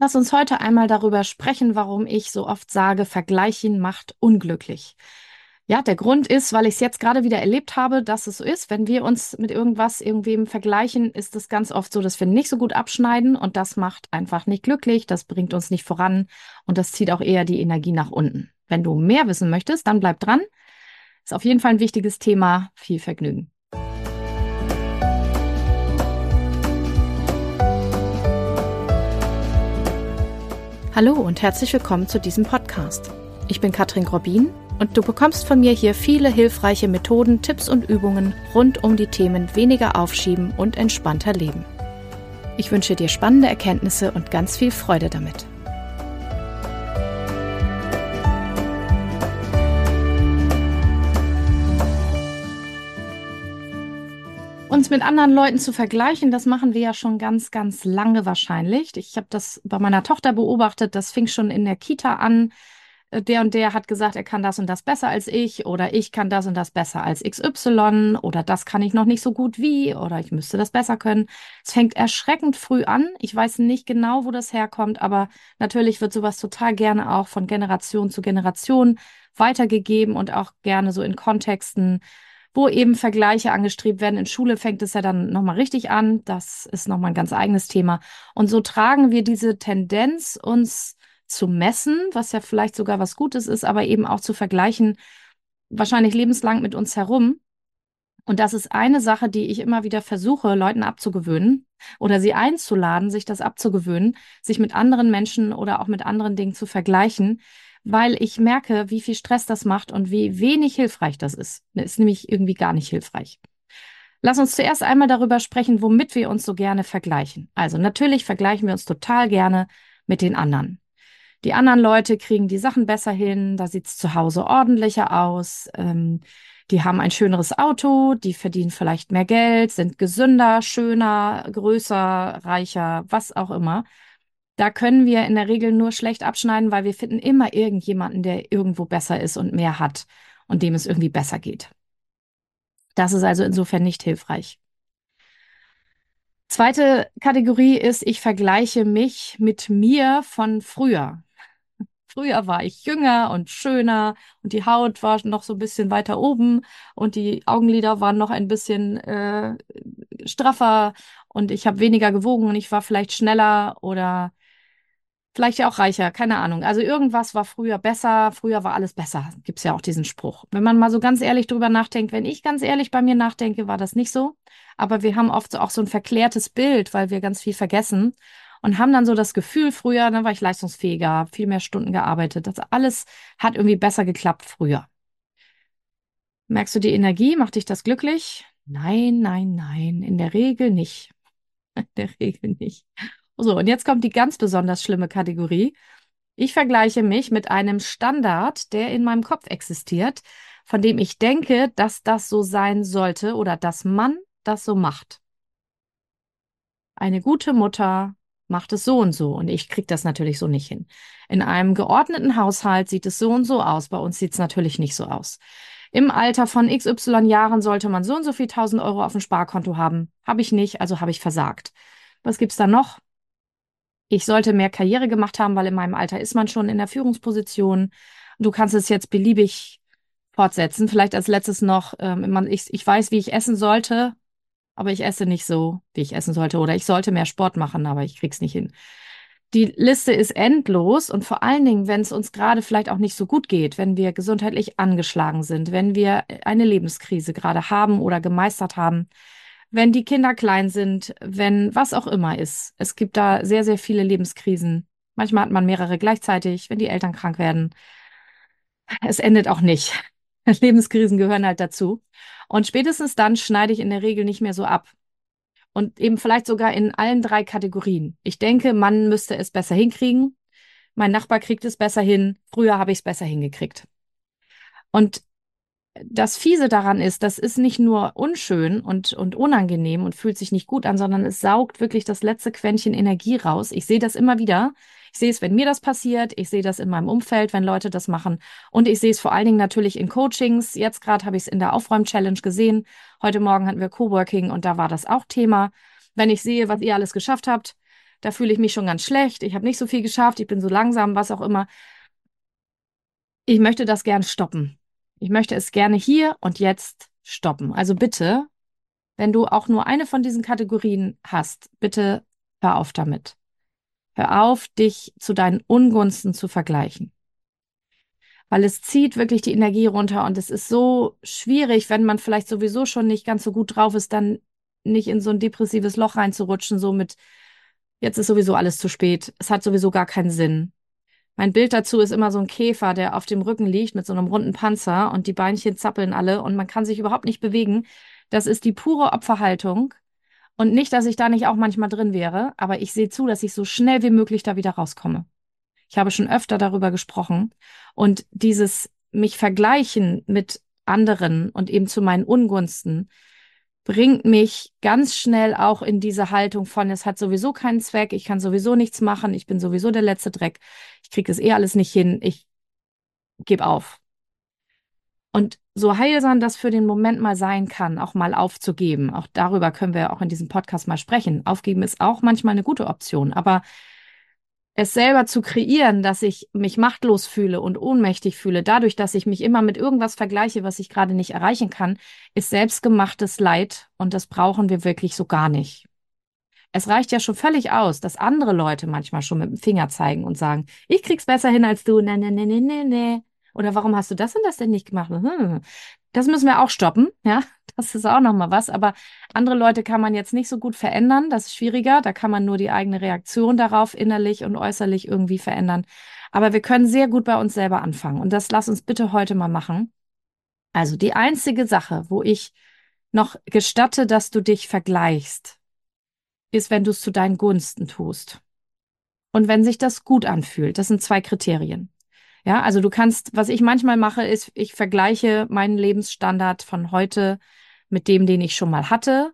Lass uns heute einmal darüber sprechen, warum ich so oft sage, Vergleichen macht unglücklich. Ja, der Grund ist, weil ich es jetzt gerade wieder erlebt habe, dass es so ist. Wenn wir uns mit irgendwas, irgendwem vergleichen, ist es ganz oft so, dass wir nicht so gut abschneiden und das macht einfach nicht glücklich, das bringt uns nicht voran und das zieht auch eher die Energie nach unten. Wenn du mehr wissen möchtest, dann bleib dran. Ist auf jeden Fall ein wichtiges Thema. Viel Vergnügen. Hallo und herzlich willkommen zu diesem Podcast. Ich bin Katrin Grobin und du bekommst von mir hier viele hilfreiche Methoden, Tipps und Übungen rund um die Themen weniger aufschieben und entspannter leben. Ich wünsche dir spannende Erkenntnisse und ganz viel Freude damit. Uns mit anderen Leuten zu vergleichen, das machen wir ja schon ganz, ganz lange wahrscheinlich. Ich habe das bei meiner Tochter beobachtet, das fing schon in der Kita an. Der und der hat gesagt, er kann das und das besser als ich oder ich kann das und das besser als XY oder das kann ich noch nicht so gut wie oder ich müsste das besser können. Es fängt erschreckend früh an. Ich weiß nicht genau, wo das herkommt, aber natürlich wird sowas total gerne auch von Generation zu Generation weitergegeben und auch gerne so in Kontexten, wo eben Vergleiche angestrebt werden. In Schule fängt es ja dann nochmal richtig an. Das ist nochmal ein ganz eigenes Thema. Und so tragen wir diese Tendenz, uns zu messen, was ja vielleicht sogar was Gutes ist, aber eben auch zu vergleichen, wahrscheinlich lebenslang mit uns herum. Und das ist eine Sache, die ich immer wieder versuche, Leuten abzugewöhnen oder sie einzuladen, sich das abzugewöhnen, sich mit anderen Menschen oder auch mit anderen Dingen zu vergleichen, weil ich merke, wie viel Stress das macht und wie wenig hilfreich das ist. Das ist nämlich irgendwie gar nicht hilfreich. Lass uns zuerst einmal darüber sprechen, womit wir uns so gerne vergleichen. Also natürlich vergleichen wir uns total gerne mit den anderen. Die anderen Leute kriegen die Sachen besser hin, da sieht's zu Hause ordentlicher aus. Die haben ein schöneres Auto, die verdienen vielleicht mehr Geld, sind gesünder, schöner, größer, reicher, was auch immer. Da können wir in der Regel nur schlecht abschneiden, weil wir finden immer irgendjemanden, der irgendwo besser ist und mehr hat und dem es irgendwie besser geht. Das ist also insofern nicht hilfreich. Zweite Kategorie ist, ich vergleiche mich mit mir von früher. Früher war ich jünger und schöner und die Haut war noch so ein bisschen weiter oben und die Augenlider waren noch ein bisschen straffer und ich habe weniger gewogen und ich war vielleicht schneller oder vielleicht ja auch reicher, keine Ahnung. Also irgendwas war früher besser, früher war alles besser. Gibt's ja auch diesen Spruch. Wenn man mal so ganz ehrlich drüber nachdenkt, wenn ich ganz ehrlich bei mir nachdenke, war das nicht so. Aber wir haben oft so auch so ein verklärtes Bild, weil wir ganz viel vergessen und haben dann so das Gefühl, früher, dann war ich leistungsfähiger, viel mehr Stunden gearbeitet. Das alles hat irgendwie besser geklappt früher. Merkst du die Energie? Macht dich das glücklich? Nein, nein, nein, in der Regel nicht. In der Regel nicht. So, und jetzt kommt die ganz besonders schlimme Kategorie. Ich vergleiche mich mit einem Standard, der in meinem Kopf existiert, von dem ich denke, dass das so sein sollte oder dass man das so macht. Eine gute Mutter macht es so und so und ich kriege das natürlich so nicht hin. In einem geordneten Haushalt sieht es so und so aus. Bei uns sieht es natürlich nicht so aus. Im Alter von XY Jahren sollte man so und so viel 1.000 € auf dem Sparkonto haben. Habe ich nicht, also habe ich versagt. Was gibt's da noch? Ich sollte mehr Karriere gemacht haben, weil in meinem Alter ist man schon in der Führungsposition. Du kannst es jetzt beliebig fortsetzen. Vielleicht als letztes noch, ich weiß, wie ich essen sollte, aber ich esse nicht so, wie ich essen sollte. Oder ich sollte mehr Sport machen, aber ich krieg's nicht hin. Die Liste ist endlos und vor allen Dingen, wenn es uns gerade vielleicht auch nicht so gut geht, wenn wir gesundheitlich angeschlagen sind, wenn wir eine Lebenskrise gerade haben oder gemeistert haben, wenn die Kinder klein sind, wenn was auch immer ist. Es gibt da sehr, sehr viele Lebenskrisen. Manchmal hat man mehrere gleichzeitig, wenn die Eltern krank werden. Es endet auch nicht. Lebenskrisen gehören halt dazu. Und spätestens dann schneide ich in der Regel nicht mehr so ab. Und eben vielleicht sogar in allen drei Kategorien. Ich denke, man müsste es besser hinkriegen. Mein Nachbar kriegt es besser hin. Früher habe ich es besser hingekriegt. Und das Fiese daran ist, das ist nicht nur unschön und unangenehm und fühlt sich nicht gut an, sondern es saugt wirklich das letzte Quäntchen Energie raus. Ich sehe das immer wieder. Ich sehe es, wenn mir das passiert. Ich sehe das in meinem Umfeld, wenn Leute das machen. Und ich sehe es vor allen Dingen natürlich in Coachings. Jetzt gerade habe ich es in der Aufräum-Challenge gesehen. Heute Morgen hatten wir Coworking und da war das auch Thema. Wenn ich sehe, was ihr alles geschafft habt, da fühle ich mich schon ganz schlecht, ich habe nicht so viel geschafft, ich bin so langsam, was auch immer. Ich möchte das gern stoppen. Ich möchte es gerne hier und jetzt stoppen. Also bitte, wenn du auch nur eine von diesen Kategorien hast, bitte hör auf damit. Hör auf, dich zu deinen Ungunsten zu vergleichen. Weil es zieht wirklich die Energie runter und es ist so schwierig, wenn man vielleicht sowieso schon nicht ganz so gut drauf ist, dann nicht in so ein depressives Loch reinzurutschen, so mit, jetzt ist sowieso alles zu spät, es hat sowieso gar keinen Sinn. Mein Bild dazu ist immer so ein Käfer, der auf dem Rücken liegt mit so einem runden Panzer und die Beinchen zappeln alle und man kann sich überhaupt nicht bewegen. Das ist die pure Opferhaltung. Und nicht, dass ich da nicht auch manchmal drin wäre, aber ich sehe zu, dass ich so schnell wie möglich da wieder rauskomme. Ich habe schon öfter darüber gesprochen. Und dieses mich vergleichen mit anderen und eben zu meinen Ungunsten bringt mich ganz schnell auch in diese Haltung von, es hat sowieso keinen Zweck, ich kann sowieso nichts machen, ich bin sowieso der letzte Dreck, ich kriege das eh alles nicht hin, ich gebe auf. Und so heilsam das für den Moment mal sein kann, auch mal aufzugeben, auch darüber können wir auch in diesem Podcast mal sprechen. Aufgeben ist auch manchmal eine gute Option, aber es selber zu kreieren, dass ich mich machtlos fühle und ohnmächtig fühle, dadurch, dass ich mich immer mit irgendwas vergleiche, was ich gerade nicht erreichen kann, ist selbstgemachtes Leid und das brauchen wir wirklich so gar nicht. Es reicht ja schon völlig aus, dass andere Leute manchmal schon mit dem Finger zeigen und sagen, ich krieg's besser hin als du. Nee, nee, nee, nee, nee, nee. Oder warum hast du das und das denn nicht gemacht? Das müssen wir auch stoppen, ja. Das ist auch nochmal was. Aber andere Leute kann man jetzt nicht so gut verändern. Das ist schwieriger. Da kann man nur die eigene Reaktion darauf innerlich und äußerlich irgendwie verändern. Aber wir können sehr gut bei uns selber anfangen. Und das lass uns bitte heute mal machen. Also die einzige Sache, wo ich noch gestatte, dass du dich vergleichst, ist, wenn du es zu deinen Gunsten tust. Und wenn sich das gut anfühlt. Das sind zwei Kriterien. Ja, also du kannst, was ich manchmal mache, ist, ich vergleiche meinen Lebensstandard von heute mit dem, den ich schon mal hatte.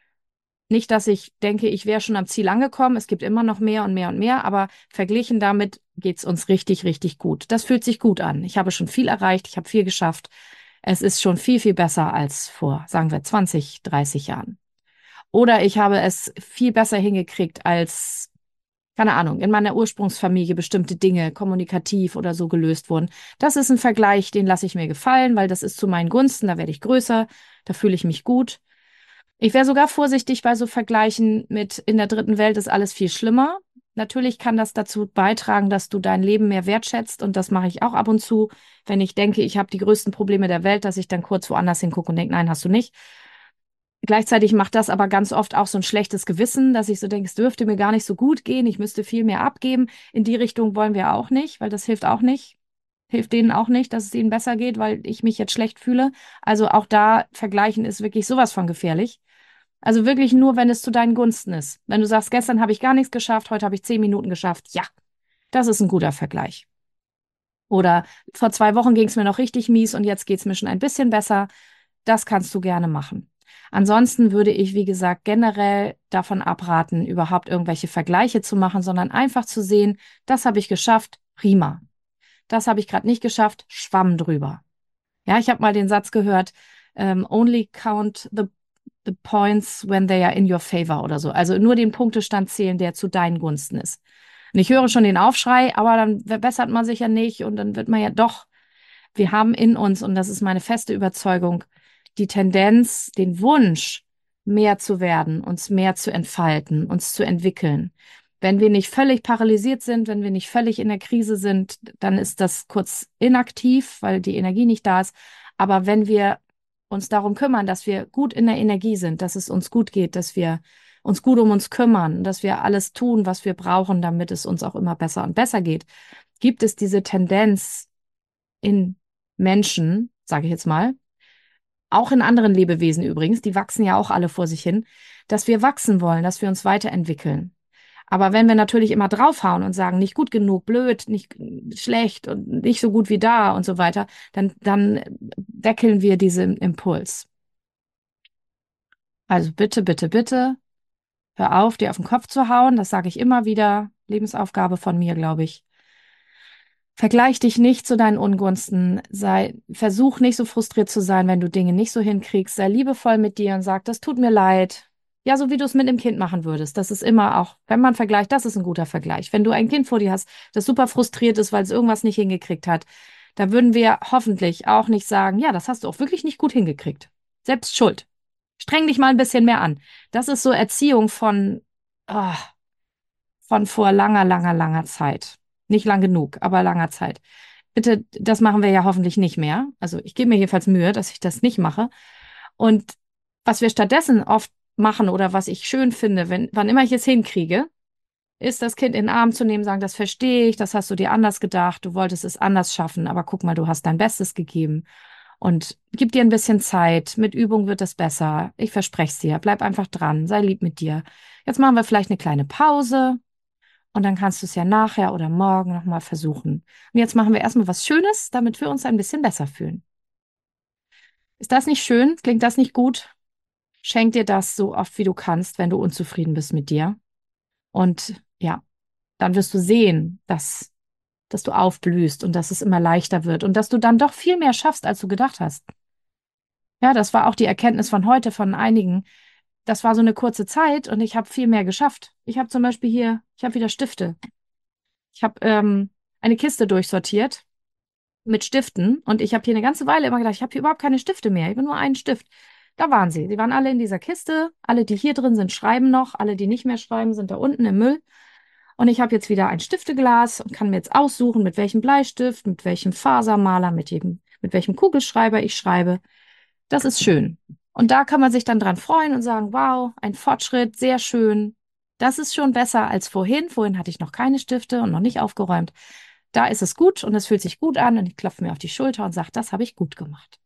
Nicht, dass ich denke, ich wäre schon am Ziel angekommen. Es gibt immer noch mehr und mehr und mehr, aber verglichen damit geht's uns richtig, richtig gut. Das fühlt sich gut an. Ich habe schon viel erreicht, ich habe viel geschafft. Es ist schon viel, viel besser als vor, sagen wir, 20, 30 Jahren. Oder ich habe es viel besser hingekriegt als, keine Ahnung, in meiner Ursprungsfamilie bestimmte Dinge kommunikativ oder so gelöst wurden. Das ist ein Vergleich, den lasse ich mir gefallen, weil das ist zu meinen Gunsten, da werde ich größer, da fühle ich mich gut. Ich wäre sogar vorsichtig bei so Vergleichen mit in der dritten Welt ist alles viel schlimmer. Natürlich kann das dazu beitragen, dass du dein Leben mehr wertschätzt und das mache ich auch ab und zu, wenn ich denke, ich habe die größten Probleme der Welt, dass ich dann kurz woanders hingucke und denke, nein, hast du nicht. Gleichzeitig macht das aber ganz oft auch so ein schlechtes Gewissen, dass ich so denke, es dürfte mir gar nicht so gut gehen, ich müsste viel mehr abgeben. In die Richtung wollen wir auch nicht, weil das hilft auch nicht. Hilft denen auch nicht, dass es ihnen besser geht, weil ich mich jetzt schlecht fühle. Also auch da vergleichen ist wirklich sowas von gefährlich. Also wirklich nur, wenn es zu deinen Gunsten ist. Wenn du sagst, gestern habe ich gar nichts geschafft, heute habe ich 10 Minuten geschafft. Ja, das ist ein guter Vergleich. Oder vor 2 Wochen ging es mir noch richtig mies und jetzt geht es mir schon ein bisschen besser. Das kannst du gerne machen. Ansonsten würde ich, wie gesagt, generell davon abraten, überhaupt irgendwelche Vergleiche zu machen, sondern einfach zu sehen, das habe ich geschafft, prima. Das habe ich gerade nicht geschafft, schwamm drüber. Ja, ich habe mal den Satz gehört, only count the points when they are in your favor oder so. Also nur den Punktestand zählen, der zu deinen Gunsten ist. Und ich höre schon den Aufschrei, aber dann verbessert man sich ja nicht und dann wird man ja doch, wir haben in uns, und das ist meine feste Überzeugung, die Tendenz, den Wunsch, mehr zu werden, uns mehr zu entfalten, uns zu entwickeln. Wenn wir nicht völlig paralysiert sind, wenn wir nicht völlig in der Krise sind, dann ist das kurz inaktiv, weil die Energie nicht da ist. Aber wenn wir uns darum kümmern, dass wir gut in der Energie sind, dass es uns gut geht, dass wir uns gut um uns kümmern, dass wir alles tun, was wir brauchen, damit es uns auch immer besser und besser geht, gibt es diese Tendenz in Menschen, sage ich jetzt mal, auch in anderen Lebewesen übrigens, die wachsen ja auch alle vor sich hin, dass wir wachsen wollen, dass wir uns weiterentwickeln. Aber wenn wir natürlich immer draufhauen und sagen, nicht gut genug, blöd, nicht schlecht und nicht so gut wie da und so weiter, dann deckeln wir diesen Impuls. Also bitte, bitte, bitte, hör auf, dir auf den Kopf zu hauen. Das sage ich immer wieder. Lebensaufgabe von mir, glaube ich. Vergleich dich nicht zu deinen Ungunsten. Versuch nicht so frustriert zu sein, wenn du Dinge nicht so hinkriegst. Sei liebevoll mit dir und sag, das tut mir leid. Ja, so wie du es mit einem Kind machen würdest. Das ist immer auch, wenn man vergleicht, das ist ein guter Vergleich. Wenn du ein Kind vor dir hast, das super frustriert ist, weil es irgendwas nicht hingekriegt hat, da würden wir hoffentlich auch nicht sagen, ja, das hast du auch wirklich nicht gut hingekriegt. Selbst schuld. Streng dich mal ein bisschen mehr an. Das ist so Erziehung ah, von vor langer, langer, langer Zeit. Nicht lang genug, aber langer Zeit. Bitte, das machen wir ja hoffentlich nicht mehr. Also ich gebe mir jedenfalls Mühe, dass ich das nicht mache. Und was wir stattdessen oft machen oder was ich schön finde, wann immer ich es hinkriege, ist das Kind in den Arm zu nehmen, sagen, das verstehe ich, das hast du dir anders gedacht, du wolltest es anders schaffen, aber guck mal, du hast dein Bestes gegeben und gib dir ein bisschen Zeit. Mit Übung wird es besser. Ich verspreche es dir. Bleib einfach dran, sei lieb mit dir. Jetzt machen wir vielleicht eine kleine Pause und dann kannst du es ja nachher oder morgen nochmal versuchen. Und jetzt machen wir erstmal was Schönes, damit wir uns ein bisschen besser fühlen. Ist das nicht schön? Klingt das nicht gut? Schenk dir das so oft wie du kannst, wenn du unzufrieden bist mit dir. Und ja, dann wirst du sehen, dass du aufblühst und dass es immer leichter wird und dass du dann doch viel mehr schaffst, als du gedacht hast. Ja, das war auch die Erkenntnis von heute von einigen. Das war so eine kurze Zeit und ich habe viel mehr geschafft. Ich habe zum Beispiel hier, ich habe wieder Stifte. Ich habe eine Kiste durchsortiert mit Stiften und ich habe hier eine ganze Weile immer gedacht, ich habe hier überhaupt keine Stifte mehr. Ich habe nur einen Stift. Da waren sie. Sie waren alle in dieser Kiste. Alle, die hier drin sind, schreiben noch. Alle, die nicht mehr schreiben, sind da unten im Müll. Und ich habe jetzt wieder ein Stifteglas und kann mir jetzt aussuchen, mit welchem Bleistift, mit welchem Fasermaler, mit welchem Kugelschreiber ich schreibe. Das ist schön. Und da kann man sich dann dran freuen und sagen, wow, ein Fortschritt, sehr schön. Das ist schon besser als vorhin. Vorhin hatte ich noch keine Stifte und noch nicht aufgeräumt. Da ist es gut und es fühlt sich gut an und ich klopfe mir auf die Schulter und sage, das habe ich gut gemacht.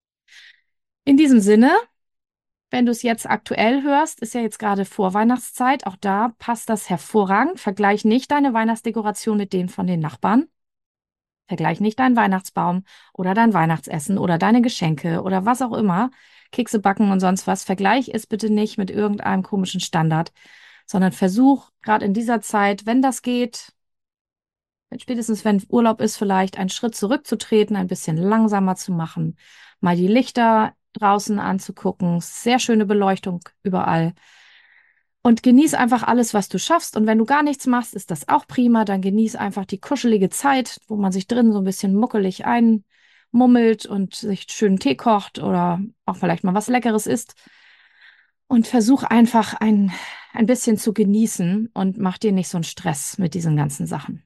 In diesem Sinne, wenn du es jetzt aktuell hörst, ist ja jetzt gerade Vorweihnachtszeit. Auch da passt das hervorragend. Vergleich nicht deine Weihnachtsdekoration mit denen von den Nachbarn. Vergleich nicht deinen Weihnachtsbaum oder dein Weihnachtsessen oder deine Geschenke oder was auch immer. Kekse backen und sonst was. Vergleich es bitte nicht mit irgendeinem komischen Standard, sondern versuch gerade in dieser Zeit, wenn das geht, spätestens wenn Urlaub ist, vielleicht einen Schritt zurückzutreten, ein bisschen langsamer zu machen, mal die Lichter draußen anzugucken, sehr schöne Beleuchtung überall. Und genieß einfach alles, was du schaffst. Und wenn du gar nichts machst, ist das auch prima. Dann genieß einfach die kuschelige Zeit, wo man sich drin so ein bisschen muckelig einmummelt und sich schönen Tee kocht oder auch vielleicht mal was Leckeres isst. Und versuch einfach ein bisschen zu genießen und mach dir nicht so einen Stress mit diesen ganzen Sachen.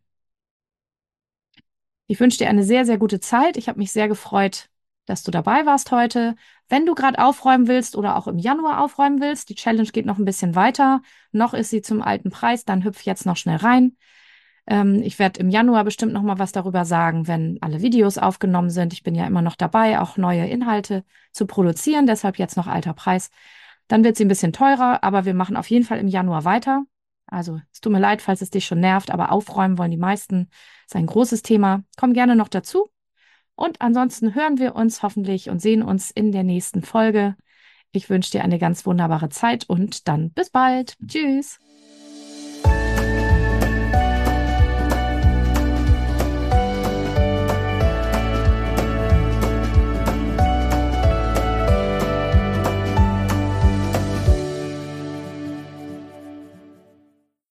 Ich wünsche dir eine sehr, sehr gute Zeit. Ich habe mich sehr gefreut, dass du dabei warst heute. Wenn du gerade aufräumen willst oder auch im Januar aufräumen willst, die Challenge geht noch ein bisschen weiter. Noch ist sie zum alten Preis, dann hüpf jetzt noch schnell rein. Ich werde im Januar bestimmt noch mal was darüber sagen, wenn alle Videos aufgenommen sind. Ich bin ja immer noch dabei, auch neue Inhalte zu produzieren, deshalb jetzt noch alter Preis. Dann wird sie ein bisschen teurer, aber wir machen auf jeden Fall im Januar weiter. Also, es tut mir leid, falls es dich schon nervt, aber aufräumen wollen die meisten. Ist ein großes Thema. Komm gerne noch dazu. Und ansonsten hören wir uns hoffentlich und sehen uns in der nächsten Folge. Ich wünsche dir eine ganz wunderbare Zeit und dann bis bald. Tschüss.